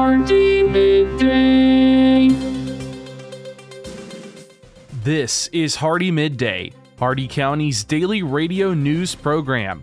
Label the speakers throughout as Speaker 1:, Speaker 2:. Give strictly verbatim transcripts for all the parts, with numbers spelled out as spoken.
Speaker 1: Hardee Midday.
Speaker 2: This is Hardee Midday, Hardee County's daily radio news program.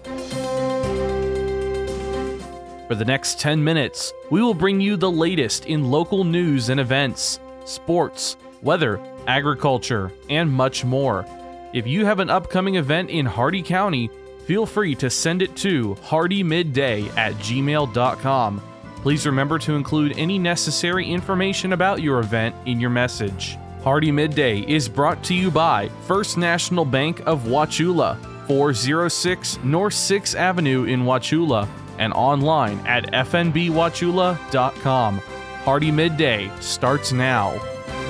Speaker 2: For the next ten minutes, we will bring you the latest in local news and events, sports, weather, agriculture, and much more. If you have an upcoming event in Hardee County, feel free to send it to hardee midday at gmail dot com. Please remember to include any necessary information about your event in your message. Hardee Midday is brought to you by First National Bank of Wauchula, four oh six North sixth Avenue in Wauchula, and online at f n b wauchula dot com. Hardee Midday starts now.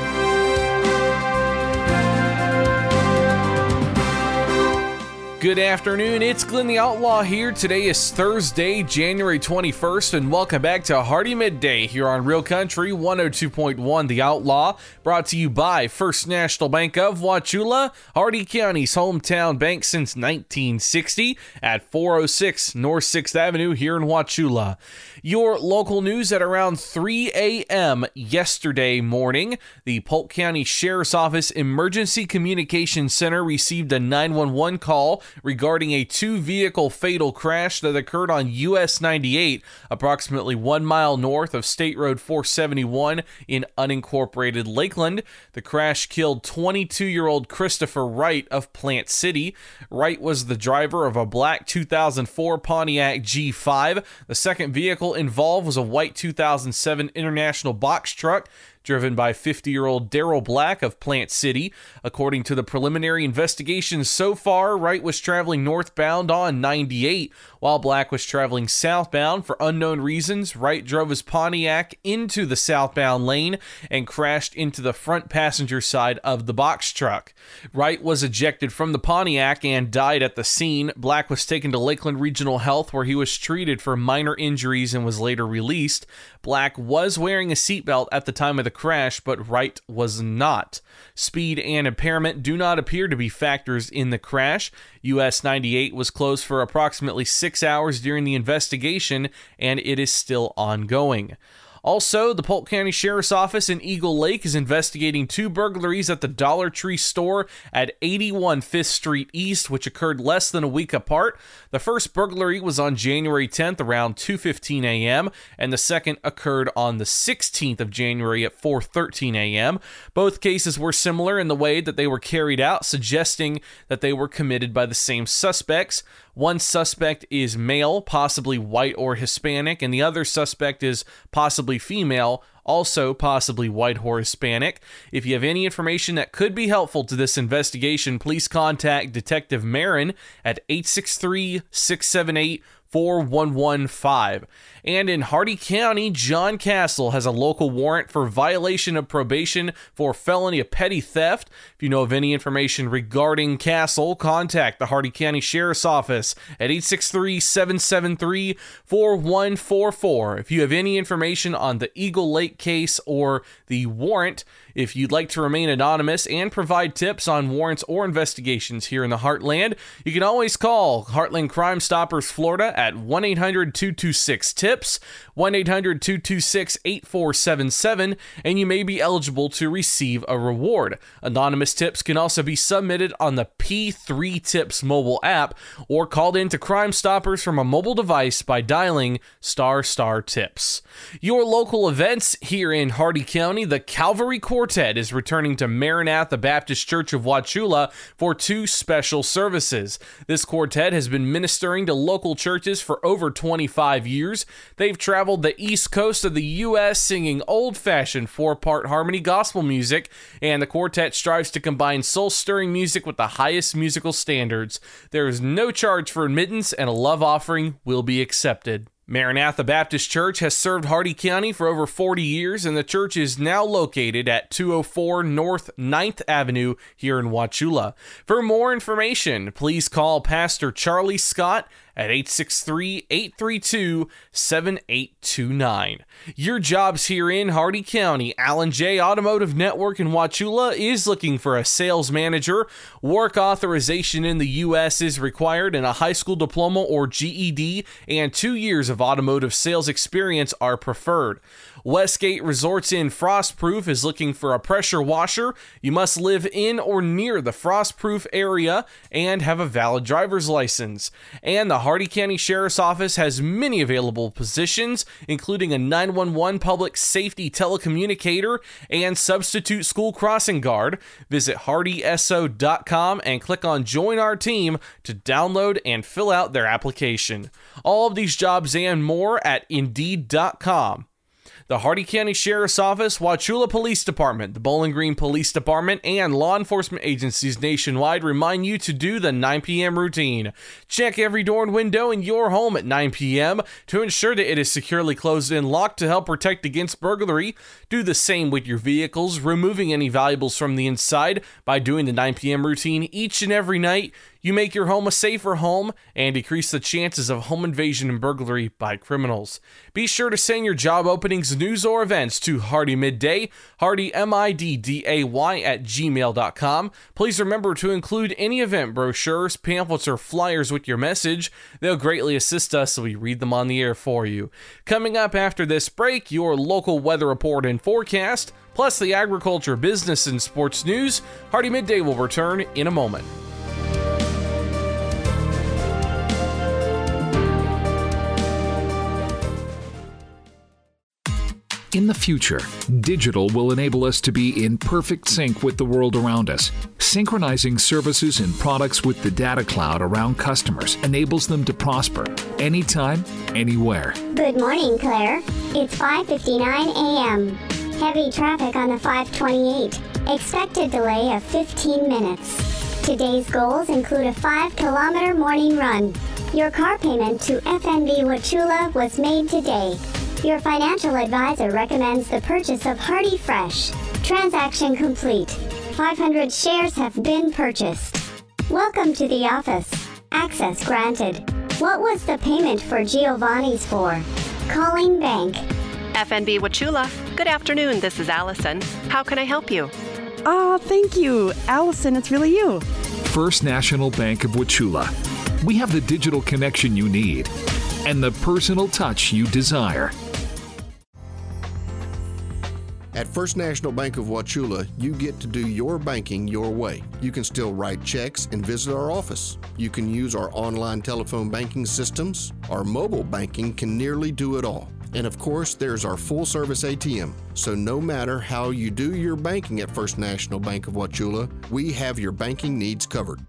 Speaker 2: Good afternoon, it's Glenn the Outlaw here. Today is Thursday, January twenty-first, and welcome back to Hardee Midday here on Real Country one oh two point one The Outlaw, brought to you by First National Bank of Wauchula, Hardee County's hometown bank since nineteen sixty at four oh six North sixth Avenue here in Wauchula. Your local news at around three a.m. yesterday morning, the Polk County Sheriff's Office Emergency Communications Center received a nine one one call regarding a two-vehicle fatal crash that occurred on U S ninety-eight, approximately one mile north of State Road four seventy-one in unincorporated Lakeland. The crash killed twenty-two-year-old Christopher Wright of Plant City. Wright was the driver of a black two thousand four Pontiac G five. The second vehicle involved was a white two thousand seven International box truck driven by fifty-year-old Daryl Black of Plant City. According to the preliminary investigations so far, Wright was traveling northbound on ninety-eight, while Black was traveling southbound. For unknown reasons, Wright drove his Pontiac into the southbound lane and crashed into the front passenger side of the box truck. Wright was ejected from the Pontiac and died at the scene. Black was taken to Lakeland Regional Health, where he was treated for minor injuries and was later released. Black was wearing a seatbelt at the time of the crash, but Wright was not. Speed and impairment do not appear to be factors in the crash. U S ninety-eight was closed for approximately six hours during the investigation, and it is still ongoing. Also, the Polk County Sheriff's Office in Eagle Lake is investigating two burglaries at the Dollar Tree store at eighty-one Fifth Street East, which occurred less than a week apart. The first burglary was on January tenth around two fifteen a.m., and the second occurred on the sixteenth of January at four thirteen a.m. Both cases were similar in the way that they were carried out, suggesting that they were committed by the same suspects. One suspect is male, possibly white or Hispanic, and the other suspect is possibly female, also possibly white or Hispanic. If you have any information that could be helpful to this investigation, please contact Detective Marin at eight six three, six seven eight, four one one five. And in Hardee County, John Castle has a local warrant for violation of probation for felony of petty theft. If you know of any information regarding Castle, contact the Hardee County Sheriff's Office at eight six three, seven seven three, four one four four. If you have any information on the Eagle Lake case or the warrant, if you'd like to remain anonymous and provide tips on warrants or investigations here in the Heartland, you can always call Heartland Crime Stoppers Florida at one eight hundred, two two six, T I P S, one eight hundred, two two six, eight four seven seven, and you may be eligible to receive a reward. Anonymous tips can also be submitted on the P three Tips mobile app or called into Crime Stoppers from a mobile device by dialing star star tips. Your local events here in Hardee County, the Calvary Quartet is returning to Maranatha Baptist Church of Wauchula for two special services. This quartet has been ministering to local churches for over twenty-five years. They've traveled the east coast of the U S singing old-fashioned four-part harmony gospel music, and the quartet strives to combine soul-stirring music with the highest musical standards. There is no charge for admittance, and a love offering will be accepted. Maranatha Baptist Church has served Hardee County for over forty years, and the church is now located at two oh four North ninth Avenue here in Wauchula. For more information, please call Pastor Charlie Scott at eight six three, eight three two, seven eight two nine. Your jobs here in Hardee County. Allen J. Automotive Network in Wauchula is looking for a sales manager. Work authorization in the U S is required, and a high school diploma or G E D and two years of automotive sales experience are preferred. Westgate Resorts in Frostproof is looking for a pressure washer. You must live in or near the Frostproof area and have a valid driver's license. And the Hardee County Sheriff's Office has many available positions, including a nine one one public safety telecommunicator and substitute school crossing guard. Visit hardee s o dot com and click on Join Our Team to download and fill out their application. All of these jobs and more at indeed dot com. The Hardee County Sheriff's Office, Wauchula Police Department, the Bowling Green Police Department, and law enforcement agencies nationwide remind you to do the nine p.m. routine. Check every door and window in your home at nine p.m. to ensure that it is securely closed and locked to help protect against burglary. Do the same with your vehicles, removing any valuables from the inside by doing the nine p.m. routine each and every night. You make your home a safer home and decrease the chances of home invasion and burglary by criminals. Be sure to send your job openings, news, or events to Hardee Midday, Hardee M I D D A Y at gmail dot com. Please remember to include any event brochures, pamphlets, or flyers with your message. They'll greatly assist us so we read them on the air for you. Coming up after this break, your local weather report and forecast, plus the agriculture, business, and sports news. Hardee Midday will return in a moment.
Speaker 3: In the future, digital will enable us to be in perfect sync with the world around us. Synchronizing services and products with the data cloud around customers enables them to prosper anytime, anywhere.
Speaker 4: Good morning, Claire. It's five fifty-nine a.m. Heavy traffic on the five twenty-eight. Expected delay of fifteen minutes. Today's goals include a five kilometer morning run. Your car payment to F N B Wauchula was made today. Your financial advisor recommends the purchase of Hardee Fresh. Transaction complete. five hundred shares have been purchased. Welcome to the office. Access granted. What was the payment for Giovanni's for? Calling bank.
Speaker 5: F N B Wauchula. Good afternoon, this is Allison. How can I help you?
Speaker 6: Oh, thank you. Allison, it's really you.
Speaker 3: First National Bank of Wauchula. We have the digital connection you need and the personal touch you desire.
Speaker 7: At First National Bank of Wauchula, you get to do your banking your way. You can still write checks and visit our office. You can use our online telephone banking systems. Our mobile banking can nearly do it all. And of course, there's our full-service A T M. So no matter how you do your banking at First National Bank of Wauchula, we have your banking needs covered.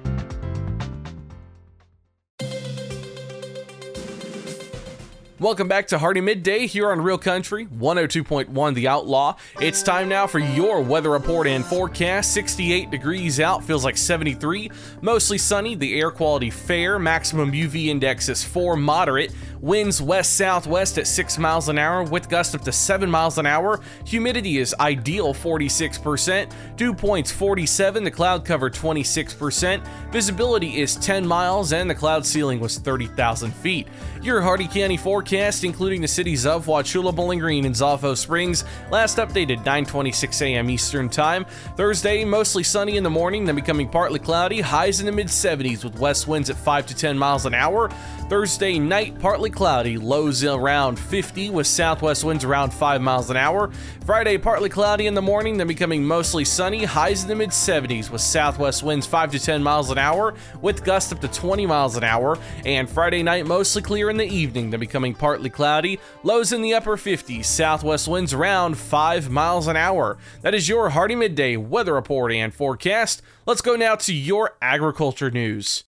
Speaker 2: Welcome back to Hardee Midday here on Real Country, one oh two point one The Outlaw. It's time now for your weather report and forecast. sixty-eight degrees out, feels like seventy-three. Mostly sunny, the air quality fair. Maximum U V index is four, moderate. Winds west-southwest at six miles an hour with gusts up to seven miles an hour. Humidity is ideal, forty-six percent. Dew points forty-seven, the cloud cover twenty-six percent. Visibility is ten miles and the cloud ceiling was thirty thousand feet. Your Hardee County forecast, including the cities of Wauchula, Bowling Green, and Zolfo Springs, last updated nine twenty-six a.m. Eastern Time. Thursday, mostly sunny in the morning, then becoming partly cloudy, highs in the mid seventies with west winds at five to ten miles an hour. Thursday night, partly cloudy, lows around fifty with southwest winds around five miles an hour. Friday, partly cloudy in the morning, then becoming mostly sunny, highs in the mid seventies with southwest winds five to ten miles an hour with gusts up to twenty miles an hour. And Friday night, mostly clear in the evening, then becoming partly cloudy, lows in the upper fifties, southwest winds around five miles an hour. That is your Hardee Midday weather report and forecast. Let's go now to your agriculture news.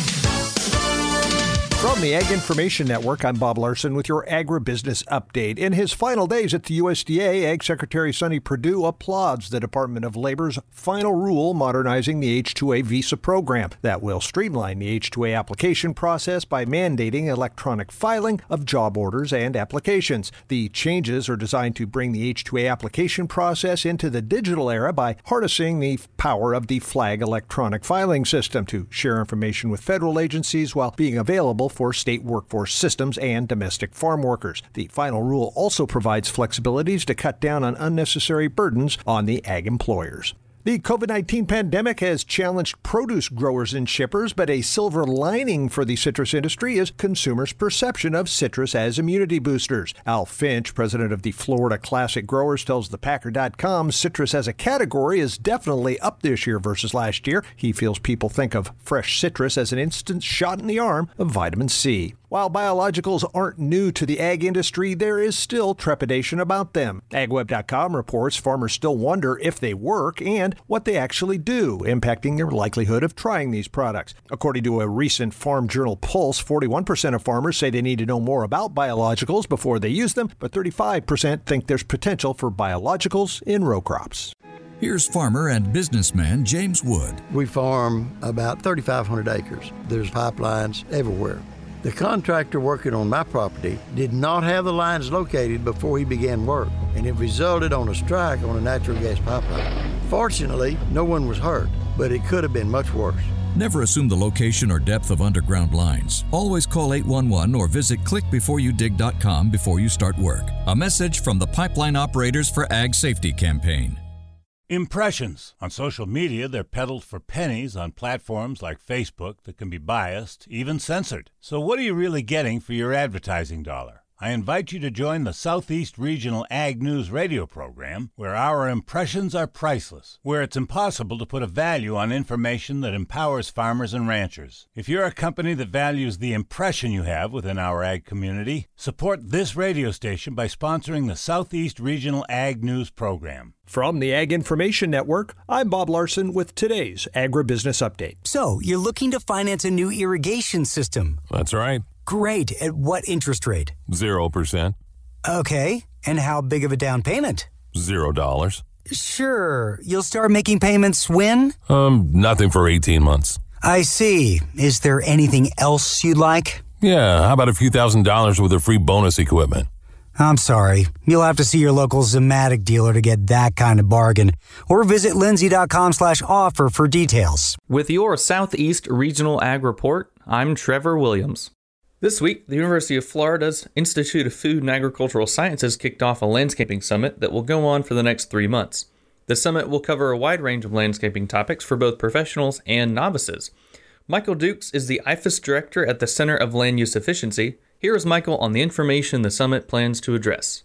Speaker 8: From the Ag Information Network, I'm Bob Larson with your agribusiness update. In his final days at the U S D A, Ag Secretary Sonny Perdue applauds the Department of Labor's final rule modernizing the H two A visa program that will streamline the H two A application process by mandating electronic filing of job orders and applications. The changes are designed to bring the H two A application process into the digital era by harnessing the power of the FLAG electronic filing system to share information with federal agencies while being available for state workforce systems and domestic farm workers. The final rule also provides flexibilities to cut down on unnecessary burdens on the ag employers. The covid nineteen pandemic has challenged produce growers and shippers, but a silver lining for the citrus industry is consumers' perception of citrus as immunity boosters. Al Finch, president of the Florida Classic Growers, tells the Packer dot com citrus as a category is definitely up this year versus last year. He feels people think of fresh citrus as an instant shot in the arm of vitamin C. While biologicals aren't new to the ag industry, there is still trepidation about them. Ag Web dot com reports farmers still wonder if they work and what they actually do, impacting their likelihood of trying these products. According to a recent Farm Journal Pulse, forty-one percent of farmers say they need to know more about biologicals before they use them, but thirty-five percent think there's potential for biologicals in row crops.
Speaker 9: Here's farmer and businessman James Wood.
Speaker 10: We farm about thirty-five hundred acres. There's pipelines everywhere. The contractor working on my property did not have the lines located before he began work, and it resulted on a strike on a natural gas pipeline. Fortunately, no one was hurt, but it could have been much worse.
Speaker 9: Never assume the location or depth of underground lines. Always call eight one one or visit click before you dig dot com before you start work. A message from the Pipeline Operators for Ag Safety campaign.
Speaker 11: Impressions. On social media, they're peddled for pennies on platforms like Facebook that can be biased, even censored. So what are you really getting for your advertising dollar? I invite you to join the Southeast Regional Ag News radio program, where our impressions are priceless, where it's impossible to put a value on information that empowers farmers and ranchers. If you're a company that values the impression you have within our ag community, support this radio station by sponsoring the Southeast Regional Ag News program.
Speaker 8: From the Ag Information Network, I'm Bob Larson with today's Agribusiness Update.
Speaker 12: So, you're looking to finance a new irrigation system?
Speaker 13: That's right.
Speaker 12: Great. At what interest rate?
Speaker 13: Zero percent.
Speaker 12: Okay. And how big of a down payment?
Speaker 13: Zero dollars.
Speaker 12: Sure. You'll start making payments when?
Speaker 13: Um, nothing for eighteen months.
Speaker 12: I see. Is there anything else you'd like?
Speaker 13: Yeah, how about a few thousand dollars with a free bonus equipment?
Speaker 12: I'm sorry. You'll have to see your local Zematic dealer to get that kind of bargain. Or visit lindsay dot com slash offer for details.
Speaker 14: With your Southeast Regional Ag Report, I'm Trevor Williams. This week, the University of Florida's Institute of Food and Agricultural Sciences kicked off a landscaping summit that will go on for the next three months. The summit will cover a wide range of landscaping topics for both professionals and novices. Michael Dukes is the I F A S director at the Center of Land Use Efficiency. Here is Michael on the information the summit plans to address.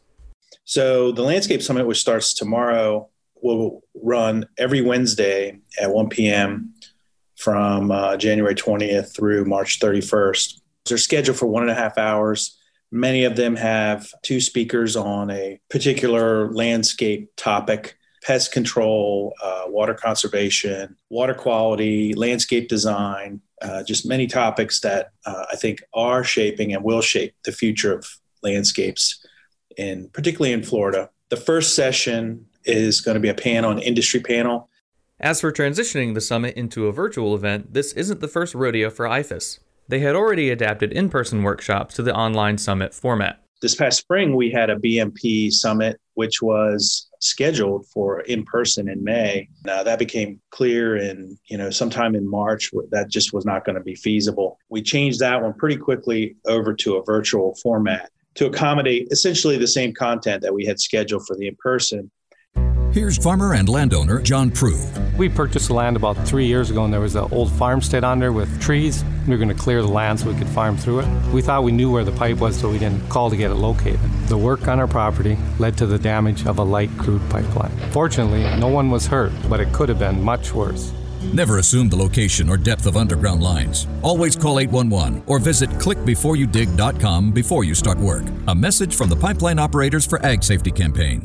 Speaker 15: So the Landscape Summit, which starts tomorrow, will run every Wednesday at one p.m. from uh, January twentieth through March thirty-first. They're scheduled for one and a half hours. Many of them have two speakers on a particular landscape topic: pest control, uh, water conservation, water quality, landscape design, uh, just many topics that uh, I think are shaping and will shape the future of landscapes, in particularly in Florida. The first session is going to be a panel, an industry panel.
Speaker 14: As for transitioning the summit into a virtual event, this isn't the first rodeo for I F A S. They had already adapted in-person workshops to the online summit format.
Speaker 15: This past spring, we had a B M P summit, which was scheduled for in-person in May. Now that became clear in, you know, sometime in March, that just was not going to be feasible. We changed that one pretty quickly over to a virtual format to accommodate essentially the same content that we had scheduled for the in-person.
Speaker 9: Here's farmer and landowner John Prue.
Speaker 16: We purchased the land about three years ago, and there was an old farmstead on there with trees. We were going to clear the land so we could farm through it. We thought we knew where the pipe was, so we didn't call to get it located. The work on our property led to the damage of a light crude pipeline. Fortunately, no one was hurt, but it could have been much worse.
Speaker 9: Never assume the location or depth of underground lines. Always call eight one one or visit click before you dig dot com before you start work. A message from the Pipeline Operators for Ag Safety campaign.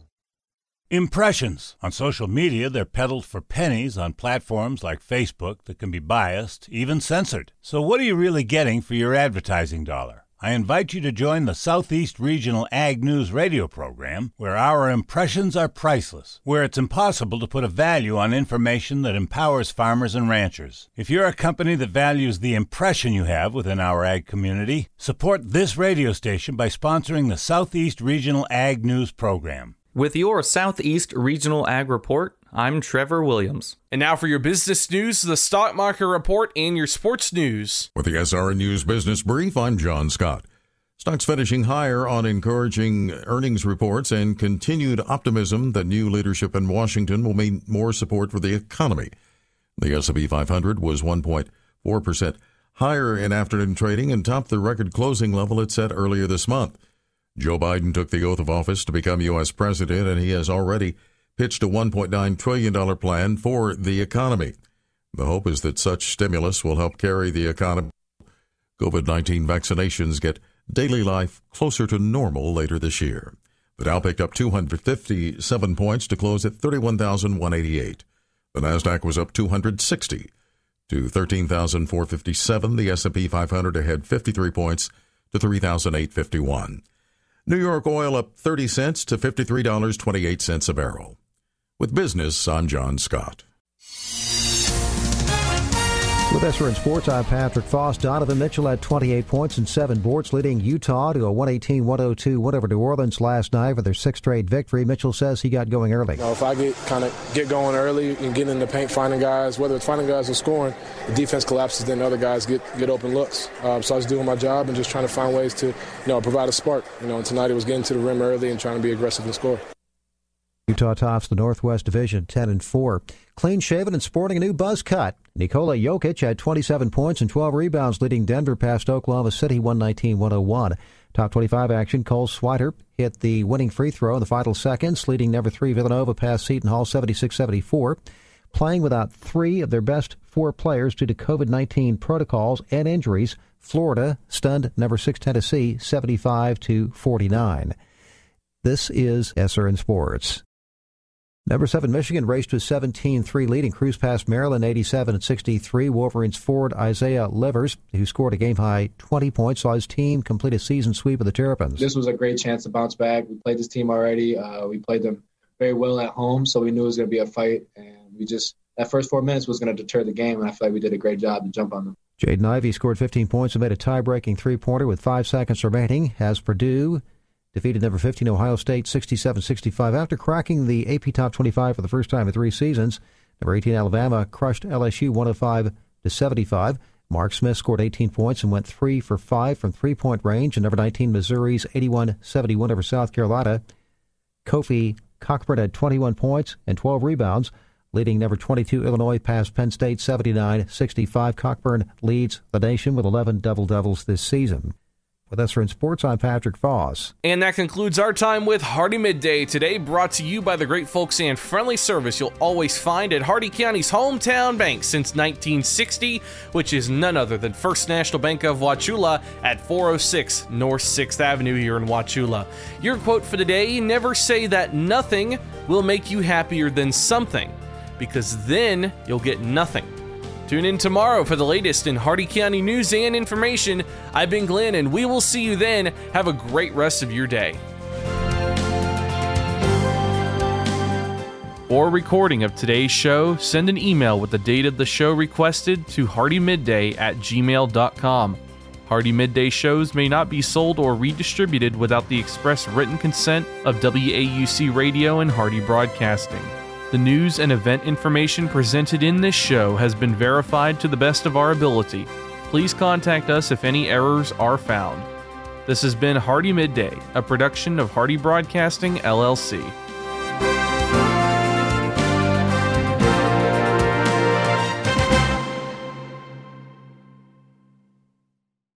Speaker 11: Impressions. On social media, they're peddled for pennies on platforms like Facebook that can be biased, even censored. So what are you really getting for your advertising dollar? I invite you to join the Southeast Regional Ag News radio program, where our impressions are priceless, where it's impossible to put a value on information that empowers farmers and ranchers. If you're a company that values the impression you have within our ag community, support this radio station by sponsoring the Southeast Regional Ag News program.
Speaker 14: With your Southeast Regional Ag Report, I'm Trevor Williams.
Speaker 2: And now for your business news, the stock market report, and your sports news.
Speaker 17: With the S R N News Business Brief, I'm John Scott. Stocks finishing higher on encouraging earnings reports and continued optimism that new leadership in Washington will mean more support for the economy. The S and P five hundred was one point four percent higher in afternoon trading and topped the record closing level it set earlier this month. Joe Biden took the oath of office to become U S president, and he has already pitched a one point nine trillion dollars plan for the economy. The hope is that such stimulus will help carry the economy. COVID nineteen vaccinations get daily life closer to normal later this year. The Dow picked up two hundred fifty-seven points to close at thirty-one thousand one hundred eighty-eight. The Nasdaq was up two hundred sixty to thirteen thousand four hundred fifty-seven. The S and P five hundred ahead fifty-three points to three thousand eight hundred fifty-one. New York oil up thirty cents to fifty-three dollars and twenty-eight cents a barrel. With business, I'm John Scott.
Speaker 8: With S R N Sports, I'm Patrick Foss. Donovan Mitchell had twenty-eight points and seven boards, leading Utah to a one eighteen one oh two win over New Orleans last night for their sixth straight victory. Mitchell says he got going early.
Speaker 18: You know, if I get kind of get going early and get in the paint, finding guys, whether it's finding guys or scoring, the defense collapses, then other guys get, get open looks. Um, so I was doing my job and just trying to find ways to, you know, provide a spark. You know, and tonight it was getting to the rim early and trying to be aggressive and score.
Speaker 8: Utah tops the Northwest Division ten and four. Clean-shaven and sporting a new buzz cut. Nikola Jokic had twenty-seven points and twelve rebounds, leading Denver past Oklahoma City one nineteen one oh one. Top twenty-five action, Cole Swider hit the winning free throw in the final seconds, leading number three Villanova past Seton Hall seventy-six seventy-four. Playing without three of their best four players due to COVID nineteen protocols and injuries, Florida stunned number six Tennessee seventy-five to forty-nine. This is S R N Sports. Number seven, Michigan raced to a seventeen three lead and cruised past Maryland eighty-seven sixty-three. Wolverines forward Isaiah Livers, who scored a game-high twenty points, saw his team complete a season sweep of the Terrapins.
Speaker 19: This was a great chance to bounce back. We played this team already. Uh, we played them very well at home, so we knew it was going to be a fight. And we just, that first four minutes was going to deter the game, and I feel like we did a great job to jump on them.
Speaker 8: Jaden Ivey scored fifteen points and made a tie-breaking three-pointer with five seconds remaining as Purdue defeated number fifteen Ohio State sixty-seven sixty-five after cracking the A P Top twenty-five for the first time in three seasons. Number eighteen Alabama crushed L S U one oh five to seventy-five. Mark Smith scored eighteen points and went three for five from three-point range. And number nineteen Missouri's eighty-one seventy-one over South Carolina. Kofi Cockburn had twenty-one points and twelve rebounds, leading number twenty-two Illinois past Penn State seventy-nine sixty-five. Cockburn leads the nation with eleven double-doubles this season. With S R N Sports, I'm Patrick Foss.
Speaker 2: And that concludes our time with Hardee Midday today, brought to you by the great folks and friendly service you'll always find at Hardee County's hometown bank since nineteen sixty, which is none other than First National Bank of Wauchula at four oh six North sixth Avenue here in Wauchula. Your quote for today: never say that nothing will make you happier than something, because then you'll get nothing. Tune in tomorrow for the latest in Hardee County news and information. I've been Glenn, and we will see you then. Have a great rest of your day. For a recording of today's show, send an email with the date of the show requested to hardymidday at gmail dot com. Hardee Midday shows may not be sold or redistributed without the express written consent of W A U C Radio and Hardee Broadcasting. The news and event information presented in this show has been verified to the best of our ability. Please contact us if any errors are found. This has been Hardee Midday, a production of Hardee Broadcasting, L L C.